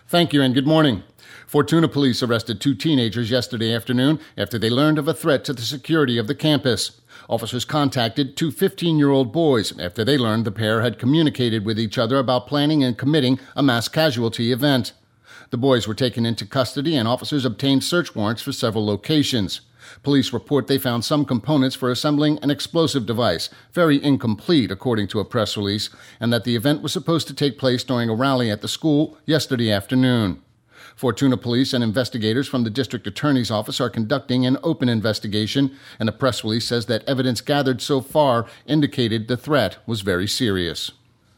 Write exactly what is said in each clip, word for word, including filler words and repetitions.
Thank you and good morning. Fortuna police arrested two teenagers yesterday afternoon after they learned of a threat to the security of the campus. Officers contacted two fifteen-year-old boys after they learned the pair had communicated with each other about planning and committing a mass casualty event. The boys were taken into custody and officers obtained search warrants for several locations. Police report they found some components for assembling an explosive device, very incomplete according to a press release, and that the event was supposed to take place during a rally at the school yesterday afternoon. Fortuna police and investigators from the district attorney's office are conducting an open investigation, and a press release says that evidence gathered so far indicated the threat was very serious.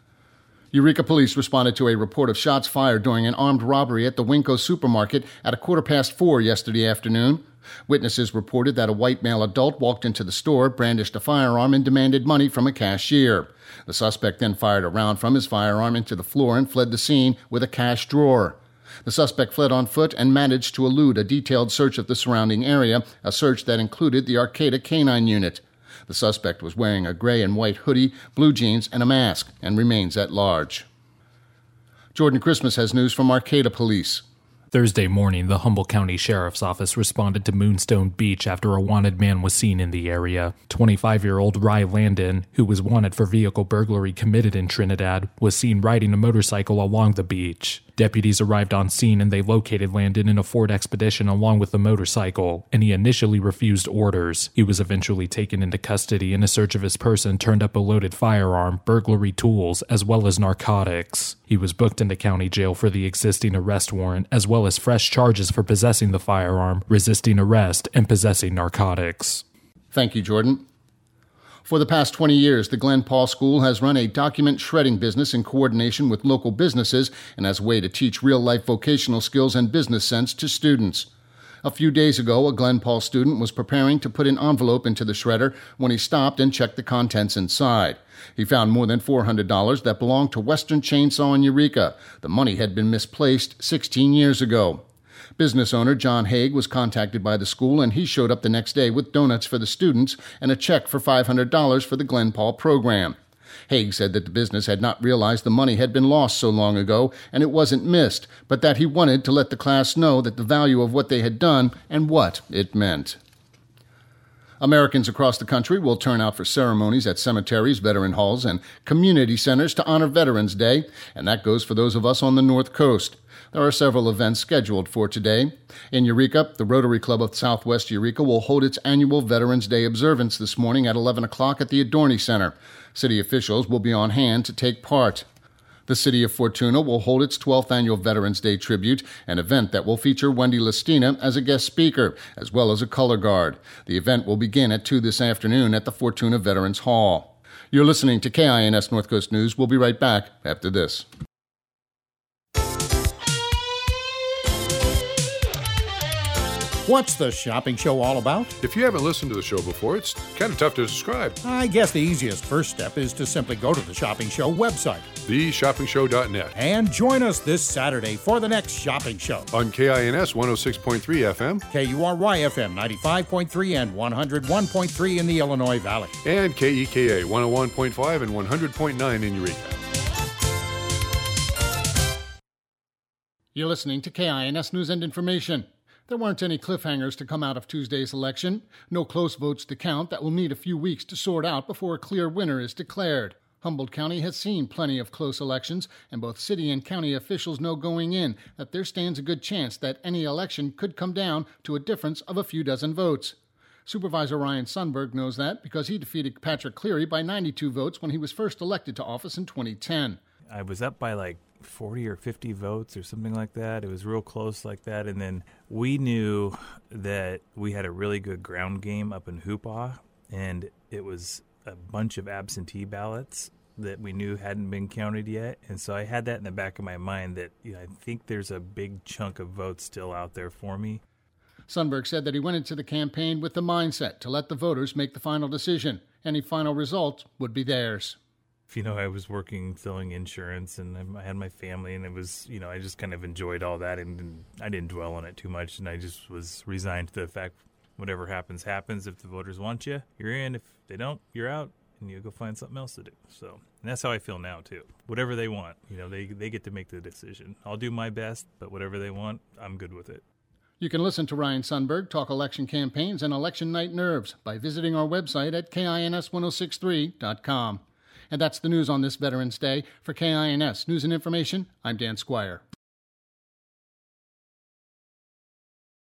Eureka police responded to a report of shots fired during an armed robbery at the Winco supermarket at a quarter past four yesterday afternoon. Witnesses reported that a white male adult walked into the store, brandished a firearm, and demanded money from a cashier. The suspect then fired a round from his firearm into the floor and fled the scene with a cash drawer. The suspect fled on foot and managed to elude a detailed search of the surrounding area, a search that included the Arcata Canine Unit. The suspect was wearing a gray and white hoodie, blue jeans, and a mask, and remains at large. Jordan Christmas has news from Arcata Police. Thursday morning, the Humboldt County Sheriff's Office responded to Moonstone Beach after a wanted man was seen in the area. twenty-five-year-old Rye Landon, who was wanted for vehicle burglary committed in Trinidad, was seen riding a motorcycle along the beach. Deputies arrived on scene and they located Landon in a Ford Expedition along with the motorcycle, and he initially refused orders. He was eventually taken into custody, and a search of his person turned up a loaded firearm, burglary tools, as well as narcotics. He was booked into county jail for the existing arrest warrant, as well as fresh charges for possessing the firearm, resisting arrest, and possessing narcotics. Thank you, Jordan. For the past twenty years, the Glen Paul School has run a document shredding business in coordination with local businesses and as a way to teach real-life vocational skills and business sense to students. A few days ago, a Glen Paul student was preparing to put an envelope into the shredder when he stopped and checked the contents inside. He found more than four hundred dollars that belonged to Western Chainsaw in Eureka. The money had been misplaced sixteen years ago. Business owner John Haig was contacted by the school, and he showed up the next day with donuts for the students and a check for five hundred dollars for the Glen Paul program. Haig said that the business had not realized the money had been lost so long ago and it wasn't missed, but that he wanted to let the class know that the value of what they had done and what it meant. Americans across the country will turn out for ceremonies at cemeteries, veteran halls, and community centers to honor Veterans Day, and that goes for those of us on the North Coast. There are several events scheduled for today. In Eureka, the Rotary Club of Southwest Eureka will hold its annual Veterans Day observance this morning at eleven o'clock at the Adorney Center. City officials will be on hand to take part. The City of Fortuna will hold its twelfth annual Veterans Day tribute, an event that will feature Wendy Listina as a guest speaker, as well as a color guard. The event will begin at two this afternoon at the Fortuna Veterans Hall. You're listening to K I N S North Coast News. We'll be right back after this. What's the shopping show all about? If you haven't listened to the show before, it's kind of tough to describe. I guess the easiest first step is to simply go to the Shopping Show website, the shopping show dot net, and join us this Saturday for the next shopping show. On K I N S one oh six point three F M, K U R Y F M ninety-five point three and one oh one point three in the Illinois Valley, and K E K A one oh one point five and one hundred point nine in Eureka. You're listening to K I N S News and Information. There weren't any cliffhangers to come out of Tuesday's election, no close votes to count that will need a few weeks to sort out before a clear winner is declared. Humboldt County has seen plenty of close elections, and both city and county officials know going in that there stands a good chance that any election could come down to a difference of a few dozen votes. Supervisor Ryan Sundberg knows that because he defeated Patrick Cleary by ninety-two votes when he was first elected to office in twenty ten. I was up by like forty or fifty votes or something like that. It was real close like that. And then we knew that we had a really good ground game up in Hoopaw, and it was a bunch of absentee ballots that we knew hadn't been counted yet. And so I had that in the back of my mind that, you know, I think there's a big chunk of votes still out there for me. Sundberg said that he went into the campaign with the mindset to let the voters make the final decision. Any final result would be theirs. You know, I was working selling insurance, and I had my family, and it was, you know, I just kind of enjoyed all that, and I didn't dwell on it too much, and I just was resigned to the fact whatever happens, happens. If the voters want you, you're in. If they don't, you're out. and you go find something else to do. So, and that's how I feel now too. Whatever they want, you know, they they get to make the decision. I'll do my best, but whatever they want, I'm good with it. You can listen to Ryan Sundberg talk election campaigns and election night nerves by visiting our website at K I N S ten sixty-three dot com. And that's the news on this Veterans Day. For K I N S News and Information, I'm Dan Squire.